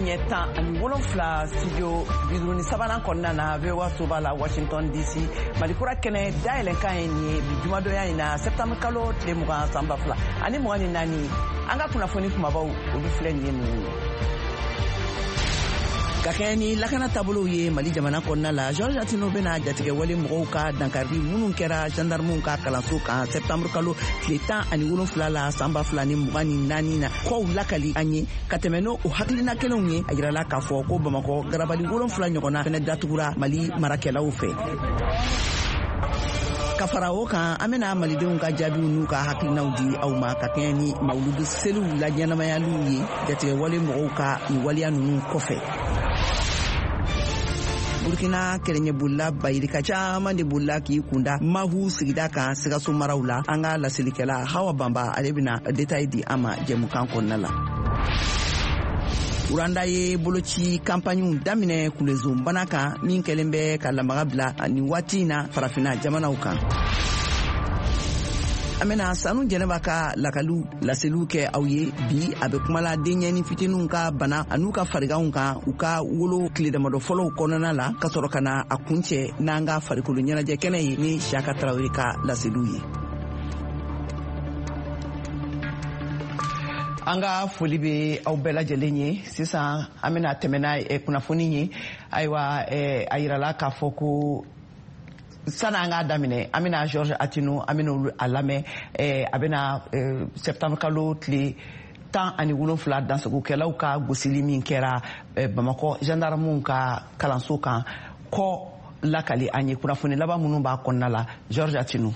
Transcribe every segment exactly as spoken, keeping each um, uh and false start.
ɲɛ tan ani wolonfila studio biduruni sabanan kɔnɔna na V O A so b'a la Washington D C malikura kɛnɛ dayɛlɛnkan ye nin ye bi jumadonya in na septembre kalo tile mugan san ba fila ani mugan ni naani an ka kunnafoni kumabaw olu filɛ nin ye ninnu ye. Ka kɛ ni lakana taabolow ye Mali jamana kɔnɔna la Georges Atino bɛna jatigɛ wale mɔgɔw ka dankari minnu kɛra gendarmew ka kalanso kan septembre kalo tile tan ani wolonfila la san ba fila ni mugan ni naani na kɔw lakali an ye ka tɛmɛ n'o hakilina kelenw ye a yirala k'a fɔ ko Bamakɔ garabali wolonfila ɲɔgɔnna fɛnɛ datugura Mali marakɛlaw fɛ. Ka fara o kan an bɛna malidenw ka jaabiw n'u ka hakilinaw di aw ma ka kɛɲɛ ni mawuludu seliw la ɲɛnamayaliw ye jatigɛ wale mɔgɔw ka nin waleya ninnu kɔfɛ. Burkina kɛrɛɲɛ bolila bayirika caman de bolila k'i kunda Mahu sigida kan Sikaso maraw la an ka lasilikɛla Hawa Bamba ale bɛna détail di an ma jɛmukan kɔnɔna la. Uranda ye boloci campagne daminɛ kulezon bana kan min kɛlen bɛ ka lamaga bila ni waati in na farafina jamanaw kan. An bɛna Sanu Jɛnɛba ka lakalu laseliw kɛ aw ye bi a bɛ kumala denɲɛni fitininw ka bana an'u ka fariganw kan u ka wolo tile damadɔ fɔlɔw kɔnɔna la ka sɔrɔ ka na a kuncɛ n'an ka farikolo ɲɛnajɛ kɛnɛ ye ni Siyaka Tarawele ka laseliw ye. An ka foli bɛ aw bɛɛ lajɛlen ye sisan an bɛna tɛmɛ n'a kunnafoni ye ayiwa a yirala k'a fɔ ko sana an k'a daminɛ an bɛna Georges Atino an bɛna olu a lamɛn a bɛna septembre kalo tile tan ani wolonfila dansagokɛlaw ka gosili min kɛra Bamakɔ gendarmew ka kalanso kan kɔ lakali an ye kunnafoni laban minnu b'a kɔnɔna la Georges Atino.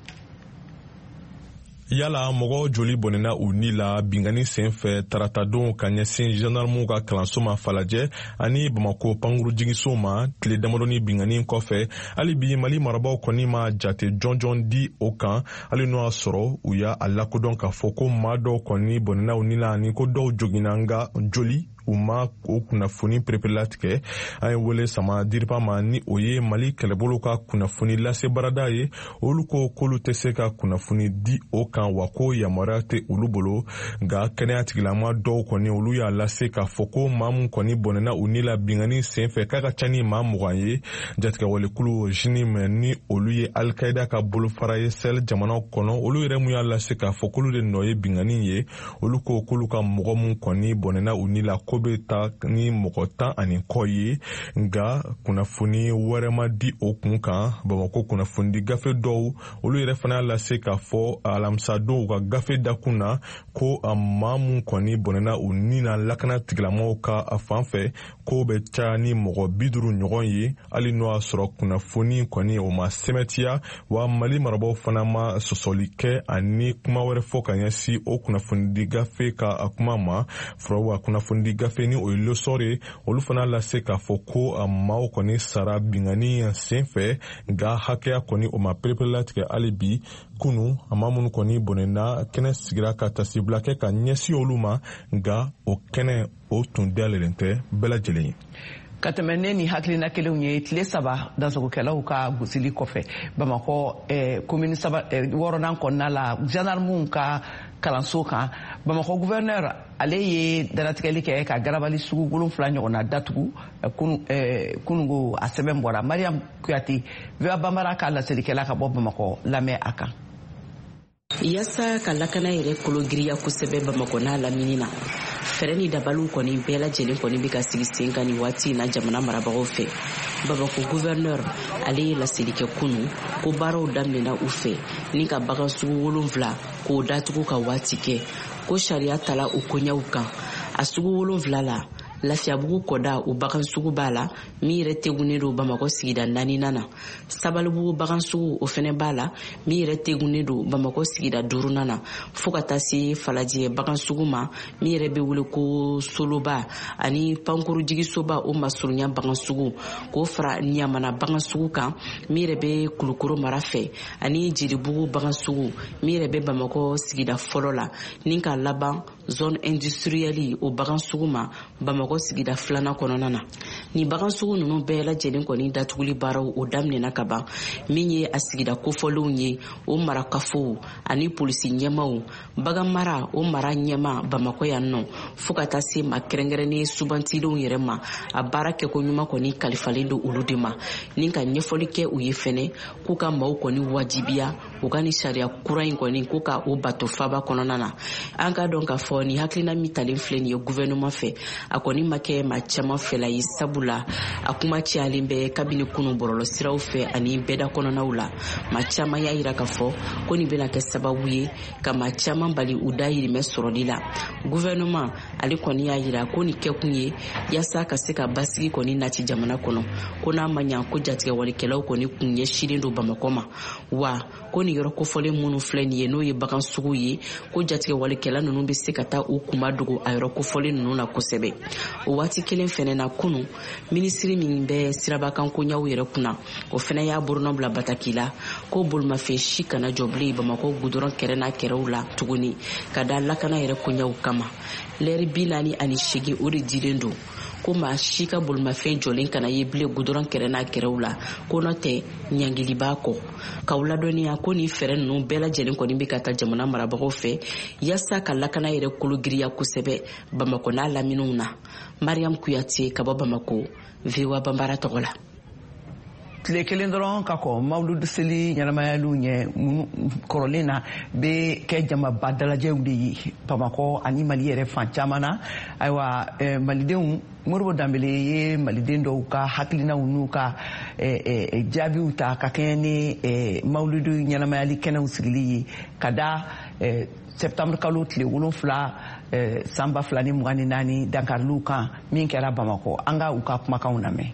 Yala mɔgɔ joli bɔnɛna u ni la bingani senfɛ taratadenw ka ɲɛsin gendarmew ka kalanso ma Falajɛ ani Bamakɔ pankurujigiso ma tile damadɔni bingani kɔfɛ hali bi Mali marabaw kɔni ma jate jɔnjɔn di o kan hali n'o y'a sɔrɔ u y'a lakodɔn k'a fɔ ko maa dɔw kɔni bɔnɛna u ni la ani ko dɔw joginna nka joli u ma o kunnafoni perepelatigɛ an ye wele sama diriba ma ni o ye Mali kɛlɛbolo ka kunnafoni lase barada ye olu ko k'olu tɛ se ka kunnafoni di o kan wa ko yamaruya tɛ olu bolo nka kɛnɛya tigilama dɔw kɔni olu y'a lase k'a fɔ ko maa mun kɔni bɔnɛna u ni la bingani senfɛ k'a ka ca ni maa mugan ye jatigɛwalekulu jinim ni olu ye Al-Qaida ka bolofara ye Sahel jamanaw kɔnɔ olu yɛrɛ mun y'a lase k'a fɔ k'olu de nɔ ye bingani ye olu ko k'olu ka mɔgɔ mun kɔni bɔnɛna u ni la ko bɛ taa ni mɔgɔ tan ani kɔ ye nka kunnafoni wɛrɛ ma di o kun kan Bamakɔ kunnafoni gafe dɔw olu yɛrɛ fana y'a lase k'a fɔ alamisa don u ka gafe dakun na ko a maa mun kɔni bɔnɛna u ni na lakana tigilamɔgɔw ka a fan fɛ ko bɛ caya ni mɔgɔ bi duuru ɲɔgɔn ye hali n'o y'a sɔrɔ kunnafoni kɔni o ma sɛmɛtiya wa Mali marabaw fana ma sɔsɔli kɛ ani kuma wɛrɛ fɔ ka ɲɛsin o kunnafoni gafe ka a kuma ma fɔlɔ wa kunnafoni gafe ni o ye leçon ye olu fana lase k'a fɔ ko a maaw kɔni sara bingani senfɛ nka hakɛya kɔni o ma perepelatigɛ hali bi kunu a maa minnu kɔni bɔnɛna kɛnɛ sigira ka tasibila kɛ ka ɲɛsin olu ma nka o kɛnɛ o tun dayɛlɛlen tɛ bɛɛ lajɛlen ye. Ka tɛmɛ ne ni hakilina kelenw ye tile saba dansagokɛlaw ka gosili kɔfɛ Bamakɔ commune saba wɔɔrɔnan kɔnɔna la gendarmew ka kalanso kan Bamakɔ gouverneur ale ye dalatigɛli kɛ ka garabali sugu wolonfila ɲɔgɔnna datugu kunungo a sɛbɛn bɔra Mariam Kuyate V O A Banbara ka laselikɛla ka bɔ Bamakɔ lamɛn a kan. Yasa ka lakana yɛrɛ kolo giriya kosɛbɛ Bamakɔ n'a lamini na fɛrɛ ni dabaliw kɔni bɛɛ lajɛlen kɔni bɛ ka sigi sen kan ni waati in na jamana marabagaw fɛ. Bamakɔ gouverneur ale ye laseli kɛ kunu ko baaraw daminɛna u fɛ ni ka bagan sugu wolonfila k'o datugu ka waati kɛ ko sariya tala u koɲɛw kan a sugu wolonfila la Lafiyabugu kɔda o bagan sugu b'a la min yɛrɛ tegunnen don Bamakɔ sigida naaninan na Sabalibugu bagan sugu o fɛnɛ b'a la min yɛrɛ tegunnen don Bamakɔ sigida duurunan na fo ka taa se Falajɛ bagan sugu ma min yɛrɛ bɛ wele ko Soloba ani Pankurujigisoba o masurunya bagan sugu k'o fara Ɲamana bagan sugu kan min yɛrɛ bɛ Kulukoro mara fɛ ani Jelibugu bagan sugu min yɛrɛ bɛ Bamakɔ sigida fɔlɔ la ni ka laban zone industrielle o bagan sugu ma Bamako sigida filana kɔnɔna na. Ni bagan sugu ninnu bɛɛ lajɛlen kɔni datuguli baaraw o daminɛna ka ban min ye a sigida kofɔlenw ye o marakafow ani polisi ɲɛmaw bagan mara o mara ɲɛma Bamako yan nɔ fo ka taa se ma kɛrɛnkɛrɛnnen subantilenw yɛrɛ ma a baara kɛko ɲuman kɔni kalifalen do olu de ma ni ka ɲɛfɔli kɛ u ye fɛnɛ k'u ka maaw kɔni wajibiya u ka ni sariya kura in kɔni k'u ka o bato faba kɔnɔna na. An ka dɔn ka fɔ ni hakilina min talen filɛ nin ye gouvernement fɛ a kɔni ma kɛ maa caman fɛla ye sabula a kuma cayalen bɛ kabini kunu bɔlɔlɔ siraw fɛ ani bɛda kɔnɔnaw la. Maa caman y'a yira ka fɔ ko nin bɛna kɛ sababu ye ka maa caman bali u dayirimɛ sɔrɔli la. Gouvernement ale kɔni y'a yira ko nin kɛkun ye yaasa ka se ka basigi kɔni nati jamana kɔnɔ ko n'a ma ɲa ko jatigɛwalikɛlaw kɔni kun ɲɛsilen do Bamako ma wa ko nin yɔrɔ kofɔlen minnu filɛ nin ye n'o ye bagan sugu ye ko jatigɛwalikɛla ninnu bɛ se ka taa u kuma dogo a yɔrɔ kofɔlen ninnu na kosɛbɛ. O waati kelen fɛnɛ na kunu minisiri min bɛ sirabakan koɲaw yɛrɛ kunna o fɛnɛ y'a borona bila bataki la ko bolimafɛn si kana jɔ bilen Bamako gudɔrɔn kɛrɛ n'a kɛrɛw la tuguni ka da lakana yɛrɛ koɲaw kama. Lɛri bi naani ani seegin o de dilen do ko maa si ka bolimafɛn jɔlen kana ye bilen gudɔrɔn kɛrɛ n'a kɛrɛw la ko nɔ tɛ ɲangili b'a kɔ. K'aw ladɔnniya ko ni fɛɛrɛ ninnu bɛɛ lajɛlen kɔni bɛ ka taa jamana marabagaw fɛ yaasa ka lakana yɛrɛ kolo giriya kosɛbɛ Bamako n'a laminiw na. Mariam Kuyate ka bɔ Bamako, V O A Banbara tɔgɔ la. Tile kelen dɔrɔn ka kɔ mawuludu seli ɲɛnamayaliw ɲɛ kɔrɔlen na bɛ kɛ jamaba dalajɛw de ye Bamako ani Mali yɛrɛ fan caman na. Ayiwa malidenw Modibo Dambele ye maliden dɔw ka hakilinaw n'u ka jaabiw ta ka kɛɲɛ ni mawuludu ɲɛnamayali kɛnɛw sigili ye ka da septembre kalo tile wolonfila san ba fila ni mugan ni naani dankariliw kan min kɛra Bamako. An ka u ka kumakanw lamɛn.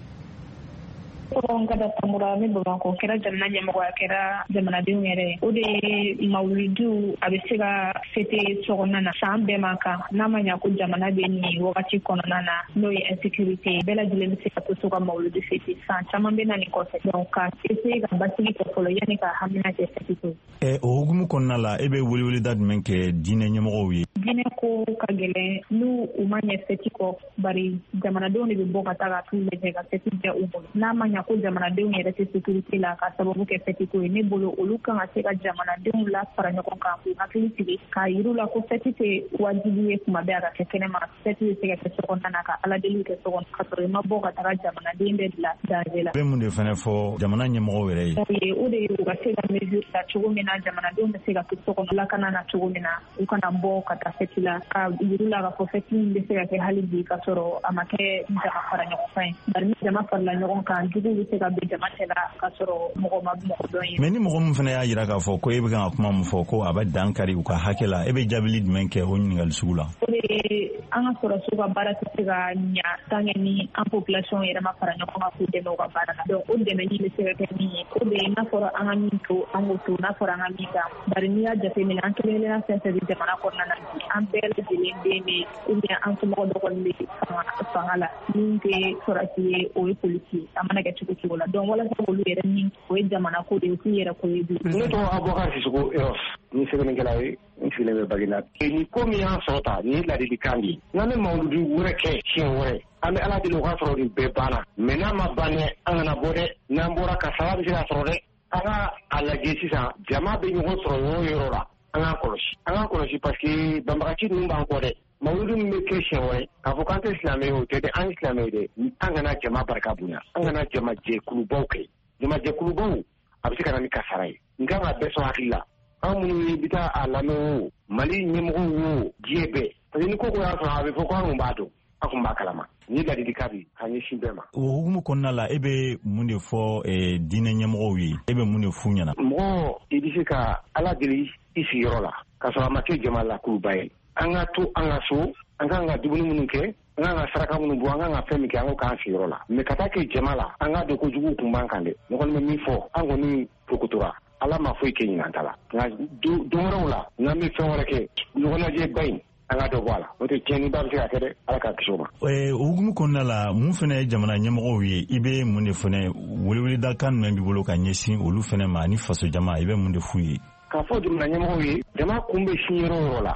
Kada Samura ni Bamako kɛra jamana ɲɛmɔgɔ a kɛra jamanadenw yɛrɛ o de ye mawuludu a bɛ se ka fete sɔgɔnɔ na san bɛɛ ma kan n'a ma ɲa ko jamana bɛ nin wagati kɔnɔna na n'o ye insécurité bɛɛ lajɛlen bɛ se ka to so ka mawuludu fete san caman bɛ na nin kɔfɛ donc ka essayer ka basigi kɛ fɔlɔ yanni ka hamina kɛ fete ko. ɛ o hukumu kɔnɔna la e bɛ weleweleda jumɛn kɛ diinɛ ɲɛmɔgɔw ye. diinɛ ko ka gɛlɛn n'u u ma ɲɛ fete kɔ bari jamanadenw de bɛ bɔ ka taa ka t'u lajɛ ka fete jɛ u bolo n'a ma ɲa ko jamanadenw yɛrɛ tɛ sécurité la ka sababu kɛ fête ko ye ne bolo olu kan ka se ka jamanadenw la fara ɲɔgɔn kan k'u hakili sigi k'a yir'u la ko fête tɛ wajibi ye kuma bɛɛ a ka kɛ kɛnɛma fête bɛ se ka kɛ so kɔnɔna na ka aladeliw kɛ so kɔnɔ ka sɔrɔ i ma bɔ ka taga jamanaden bɛɛ bila danger la. bɛ mun de fana fɔ jamana ɲɛmɔgɔw yɛrɛ ye. o de ye u ka se ka mesure ta cogo min na jamanadenw bɛ se ka to so kɔnɔ lakana na cogo min na u kana bɔ ka taa fête la ka yir'u la k'a fɔ fête min bɛ se ka kɛ hali bi ka sɔrɔ a ma kɛ jama fara ɲɔgɔn kan ye bari ni jama farala ɲɔgɔn kan jugu bɛ se ka bɛn jama cɛla ka sɔrɔ mɔgɔ ma mɔgɔ dɔn ye. mais ni mɔgɔ min fana y'a yira k'a fɔ ko e bɛ kan ka kuma min fɔ ko a bɛ dan kari u ka hakɛ la e bɛ jaabili jumɛn kɛ o ɲininkali sugu la. o de ye an ka sɔrɔ so ka baara tɛ se ka ɲa tant que ni an population yɛrɛ ma fara ɲɔgɔn kan k'u dɛmɛ u ka baara la donc o dɛmɛli bɛ se ka kɛ min ye o de ye n'a fɔra an ka min to an k'o to n'a fɔra an ka min ta bari n'i y'a jateminɛ an kelen kelenna fɛn fɛn bɛ jamana kɔnɔna na bi an bɛɛ lajɛlen den de ou bien an somɔgɔ dɔ kɔni bɛ fanga la min tɛ sɔrɔsi ye o ye polisi ye a mana kɛ cogo cogo la donc walasa olu yɛrɛ min o ye jamana ko de ye o t'u yɛrɛ ko ye bi. ne tɔgɔ Abubakar Sisoko Eros ni sɛbɛnnikɛla ye n sigilen bɛ Baginda. ni ko min y'an sɔrɔ ta ni ladilikan de ye n'an bɛ mawuludu wɛrɛ kɛ siɲɛ wɛrɛ an bɛ ala deli o ka sɔrɔ nin bɛɛ banna mais n'a ma ban dɛ an kana bɔ dɛ n'an bɔra kasara bɛ se ka sɔrɔ dɛ an ka a lajɛ sisan jama bɛ ɲɔgɔn sɔrɔ yɔrɔ yɔrɔ la an k'an kɔlɔsi an k'an kɔlɔsi parce que banbagaci ninnu b'an kɔ dɛ mawuludu min bɛ kɛ siɲɛ wɛrɛ k'a fɔ k'an tɛ silamɛ ye o tɛ dɛ an ye silamɛ ye dɛ an kana jama barika bonya an kana jama jɛkulubaw kɛ jama jɛkulubaw a bɛ se ka na ni kasara ye n kan ka bɛɛ sɔn hakili la an minnu ye bi taa a lamɛn o Mali ɲɛmɔgɔw o diɲɛ bɛɛ parce que ni ko ko y'a sɔrɔ a bɛ fɔ ko an kun b'a dɔn an kun b'a kalama ni ladilikan bi k'a ɲɛsin bɛɛ ma. o hukumu kɔnɔna la e bɛ mun de fɔ diinɛ ɲɛmɔgɔw ye e bɛ mun de f'u ɲɛna. mɔgɔ i bɛ se ka ala deli i sigiyɔrɔ la k'a sɔrɔ a ma kɛ jama lakuluba ye an ka to an ka so an kan ka dumuni minnu kɛ an kan ka saraka minnu bɔ an kan ka fɛn min kɛ an k'o k'an sigiyɔrɔ la mais ka taa kɛ jama la an k'a dɔn ko jugu kun b'an kan dɛ ne kɔni bɛ min fɔ an kɔni pokotora ala ma foyi kɛ ɲinan ta la nka don wɛrɛw la n'an bɛ fɛn wɛrɛ kɛ ɲɔgɔnnajɛ ba in an ka dɔ bɔ a la o tɛ tiɲɛniba bɛ se ka kɛ dɛ ala k'a kisi o ma. o hukumu kɔnɔna la mun fana ye jamana ɲɛmɔgɔw ye i bɛ mun de fana weleweledakan jumɛn b'i bolo ka ɲɛsin olu fana ma ani faso jama i bɛ mun de f'u ye. k'a fɔ jamana ɲɛmɔgɔw ye jama kun bɛ sin yɔrɔ o yɔrɔ la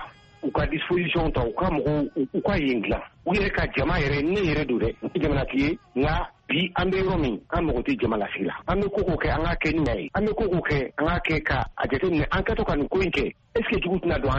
u ka disposition ta u ka mɔgɔw u ka yen dilan u yɛrɛ ka jama yɛrɛ ne yɛrɛ don dɛ jamanatigi ye nka bi an bɛ yɔrɔ min an mago tɛ jama lasigi la an bɛ ko k'o kɛ an k'a kɛ ni na ye an bɛ ko k'o kɛ an k'a kɛ ka a jateminɛ an ka to ka nin ko in kɛ est ce que jugu tɛna don